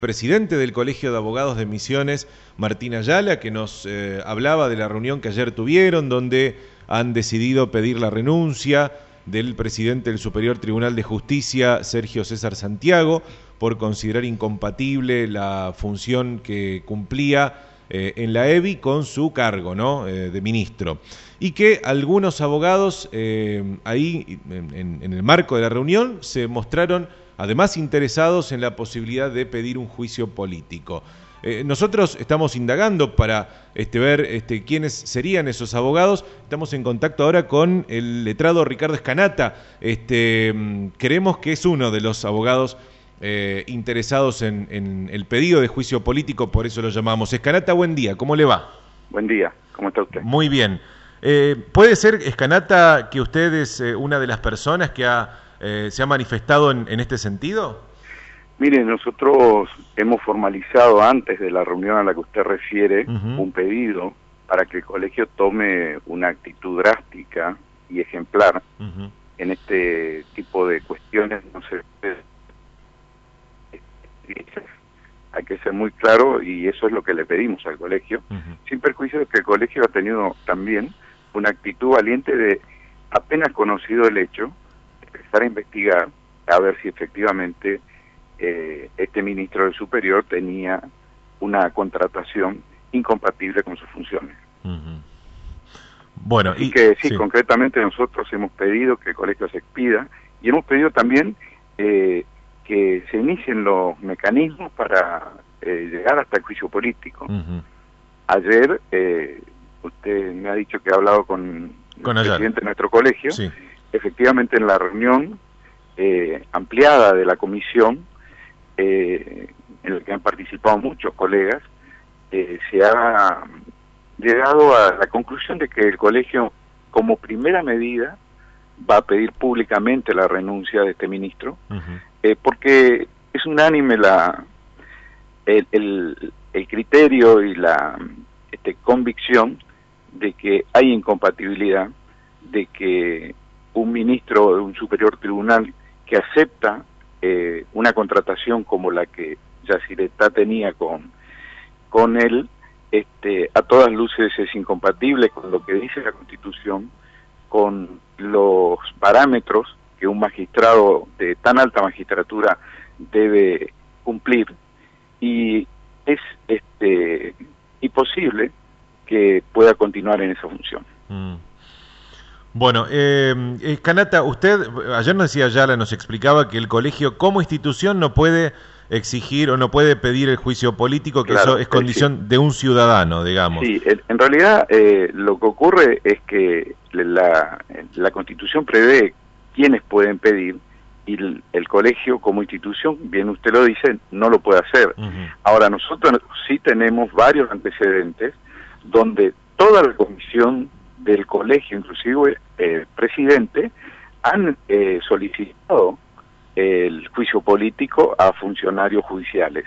Presidente del Colegio de Abogados de Misiones, Martín Ayala, que nos hablaba de la reunión que ayer tuvieron, donde han decidido pedir la renuncia del presidente del Superior Tribunal de Justicia, Sergio César Santiago, por considerar incompatible la función que cumplía en la EBI con su cargo, ¿no? De ministro. Y que algunos abogados ahí, en el marco de la reunión, se mostraron además interesados en la posibilidad de pedir un juicio político. Nosotros estamos indagando para ver quiénes serían esos abogados. Estamos en contacto ahora con el letrado Ricardo Escanata. Creemos que es uno de los abogados interesados en el pedido de juicio político, por eso lo llamamos. Escanata, buen día, ¿cómo le va? Buen día, ¿cómo está usted? Muy bien. ¿Puede ser, Escanata, que usted es una de las personas que se ha manifestado en este sentido? Mire, nosotros hemos formalizado antes de la reunión a la que usted refiere un pedido para que el colegio tome una actitud drástica y ejemplar en este tipo de cuestiones. No se hay que ser muy claro y eso es lo que le pedimos al colegio, sin perjuicio de que el colegio ha tenido también una actitud valiente de, apenas conocido el hecho, empezar a investigar a ver si efectivamente este ministro del Superior tenía una contratación incompatible con sus funciones. Bueno, y que sí, concretamente nosotros hemos pedido que el colegio se expida y hemos pedido también que se inicien los mecanismos para llegar hasta el juicio político. Ayer usted me ha dicho que ha hablado con el presidente de nuestro colegio. Sí. Efectivamente, en la reunión ampliada de la comisión, en la que han participado muchos colegas, se ha llegado a la conclusión de que el colegio, como primera medida, va a pedir públicamente la renuncia de este ministro, porque es unánime el criterio y la convicción de que hay incompatibilidad, de que un ministro de un superior tribunal que acepta una contratación como la que Yacyretá tenía con él, a todas luces es incompatible con lo que dice la Constitución, con los parámetros que un magistrado de tan alta magistratura debe cumplir, y es imposible que pueda continuar en esa función. Bueno, Escanata, usted ayer nos decía, Ayala nos explicaba que el colegio como institución no puede exigir o no puede pedir el juicio político, que claro, eso es condición de un ciudadano, digamos. Sí, en realidad lo que ocurre es que la Constitución prevé quiénes pueden pedir y el colegio como institución, bien usted lo dice, no lo puede hacer. Ahora, nosotros sí tenemos varios antecedentes donde toda la comisión del colegio, inclusive el presidente, han solicitado el juicio político a funcionarios judiciales.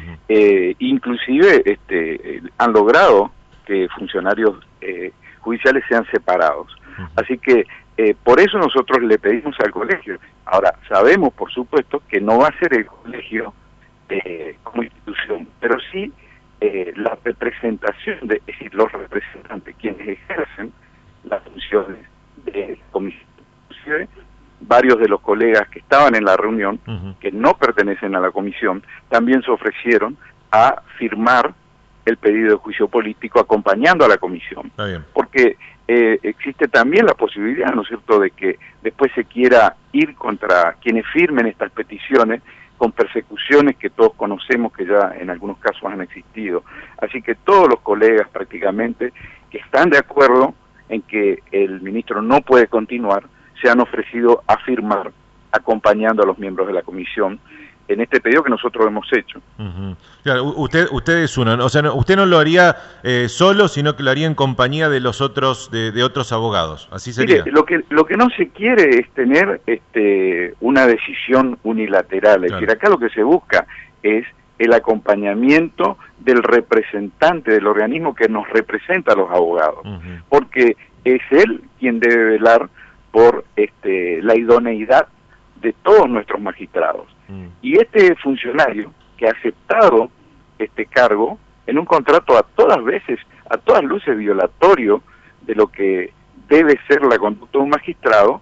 Inclusive han logrado que funcionarios judiciales sean separados. Así que por eso nosotros le pedimos al colegio. Ahora, sabemos, por supuesto, que no va a ser el colegio como institución, pero sí la representación, es decir, los representantes, quienes ejercen las funciones de comisión. Inclusive, varios de los colegas que estaban en la reunión, que no pertenecen a la comisión, también se ofrecieron a firmar el pedido de juicio político acompañando a la comisión. Porque existe también la posibilidad, ¿no es cierto?, de que después se quiera ir contra quienes firmen estas peticiones con persecuciones que todos conocemos que ya en algunos casos han existido. Así que todos los colegas prácticamente que están de acuerdo en que el ministro no puede continuar, se han ofrecido a firmar acompañando a los miembros de la comisión en este pedido que nosotros hemos hecho. Claro, usted es uno, o sea, usted no lo haría solo, sino que lo haría en compañía de los otros, de otros abogados, así sería. Mire, lo que no se quiere es tener una decisión unilateral, es decir, acá lo que se busca es el acompañamiento del representante del organismo que nos representa a los abogados, porque es él quien debe velar por la idoneidad de todos nuestros magistrados. Y este funcionario que ha aceptado este cargo en un contrato a todas luces violatorio de lo que debe ser la conducta de un magistrado,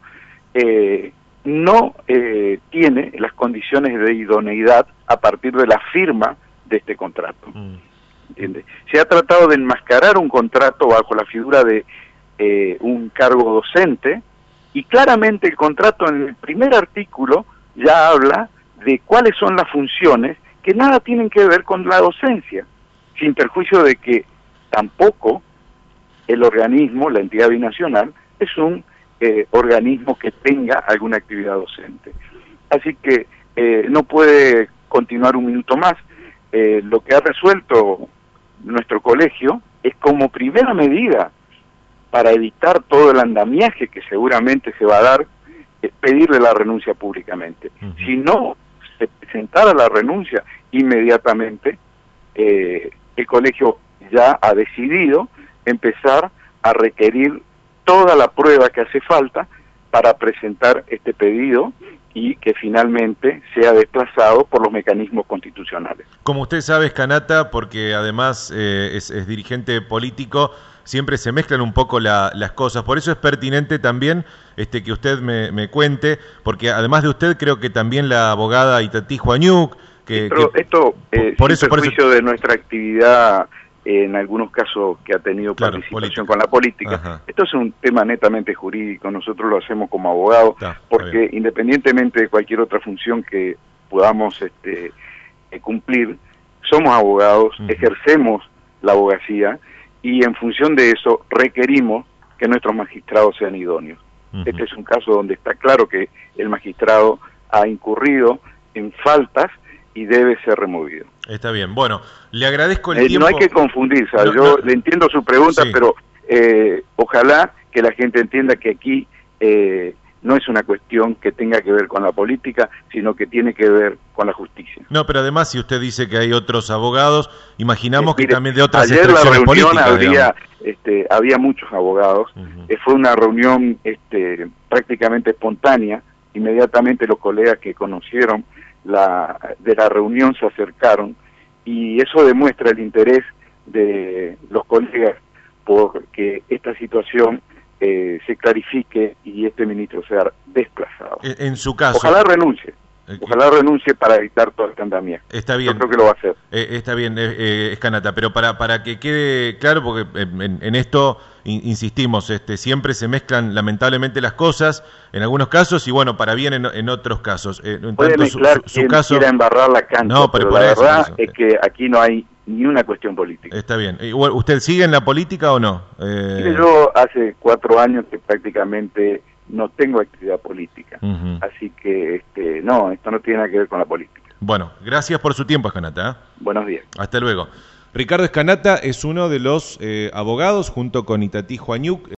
no tiene las condiciones de idoneidad a partir de la firma de este contrato. ¿Entiende? Se ha tratado de enmascarar un contrato bajo la figura de un cargo docente, y claramente el contrato en el primer artículo ya habla de cuáles son las funciones que nada tienen que ver con la docencia, sin perjuicio de que tampoco el organismo, la entidad binacional, es un organismo que tenga alguna actividad docente. Así que no puede continuar un minuto más. Lo que ha resuelto nuestro colegio es, como primera medida para evitar todo el andamiaje que seguramente se va a dar, es pedirle la renuncia públicamente. Si no se presentara la renuncia inmediatamente, el colegio ya ha decidido empezar a requerir toda la prueba que hace falta para presentar este pedido y que finalmente sea desplazado por los mecanismos constitucionales. Como usted sabe, Scanata, porque además es dirigente político, siempre se mezclan un poco las cosas. Por eso es pertinente también que usted me cuente, porque además de usted creo que también la abogada Itatí Juanyuk, esto por perjuicio de nuestra actividad, en algunos casos que ha tenido participación con la política. Ajá. Esto es un tema netamente jurídico, nosotros lo hacemos como abogados, porque independientemente de cualquier otra función que podamos cumplir, somos abogados, ejercemos la abogacía, y en función de eso requerimos que nuestros magistrados sean idóneos. Este es un caso donde está claro que el magistrado ha incurrido en faltas y debe ser removido. Está bien. Bueno, le agradezco el tiempo. No hay que confundirse. Yo le entiendo su pregunta, sí, pero ojalá que la gente entienda que aquí no es una cuestión que tenga que ver con la política, sino que tiene que ver con la justicia. No, pero además, si usted dice que hay otros abogados, imaginamos que también de otras extracciones políticas. Ayer la reunión había muchos abogados. Fue una reunión prácticamente espontánea. Inmediatamente los colegas que conocieron de la reunión se acercaron, y eso demuestra el interés de los colegas por que esta situación se clarifique y este ministro sea desplazado. En su caso, ojalá renuncie para evitar todo este andamiaje. Está bien. Yo creo que lo va a hacer. Está bien, Scanata, pero para que quede claro, porque en esto insistimos, siempre se mezclan lamentablemente las cosas, en algunos casos, y bueno, para bien en otros casos. Puede mezclar su caso, quiera embarrar la cancha, no, pero la verdad es que aquí no hay ni una cuestión política. Está bien. Igual, ¿usted sigue en la política o no? Yo hace 4 años que prácticamente no tengo actividad política, así que no, esto no tiene nada que ver con la política. Bueno, gracias por su tiempo, Scanata. Buenos días. Hasta luego. Ricardo Scanata es uno de los abogados, junto con Itatí Juanyuk.